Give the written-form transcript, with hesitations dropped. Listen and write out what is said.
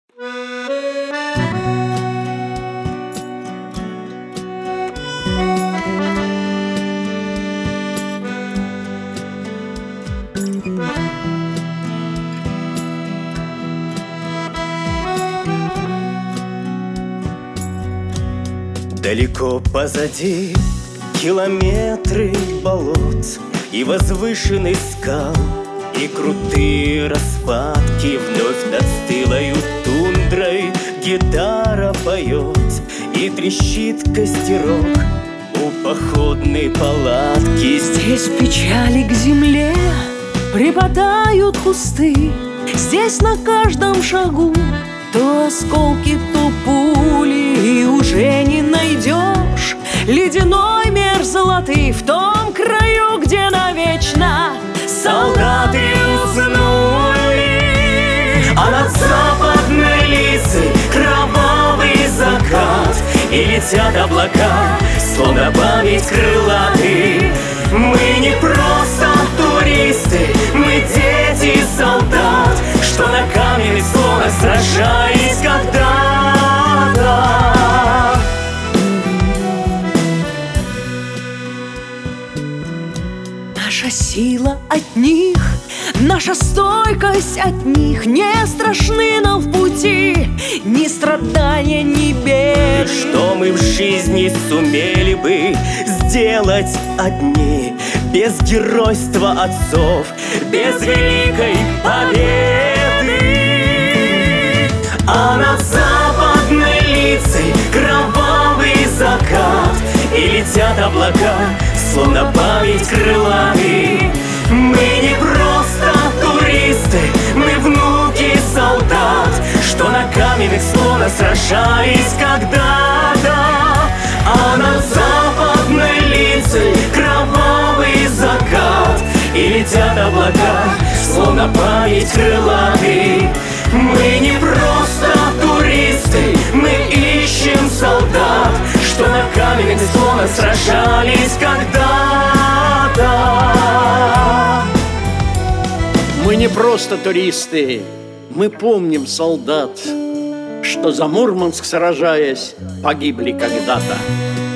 Далеко позади километры болот и возвышенных скал, и крутые распадки. Вновь над стылою тундрой гитара поет, и трещит костерок у походной палатки. Здесь печали к земле припадают кусты, здесь на каждом шагу то осколки, то пули, и уже не найдешь ледяной мерзлоты в том краю, где навечно солдаты уснули. А над западной лицей кровавый закат, и летят облака, словно память крылатый. Мы не просто туристы, мы дети солдат, что на каменных склонах сражались когда-то. Наша сила от них, наша стойкость от них. Не страшны нам в пути ни страдания, ни бед. Что мы в жизни сумели бы сделать одни, без геройства отцов, без великой победы? А над западной лицей кровавый закат, и летят облака, словно память крылатый. Мы не просто туристы, мы внуки солдат, что на каменных склонах сражались когда-то. А над западной лицей кровавый закат, и летят облака, словно память крылатый. Мы не просто туристы, мы ищем солдат, что на каменных склонах сражались когда-то. Мы не просто туристы, мы помним солдат, что за Мурманск сражаясь погибли когда-то.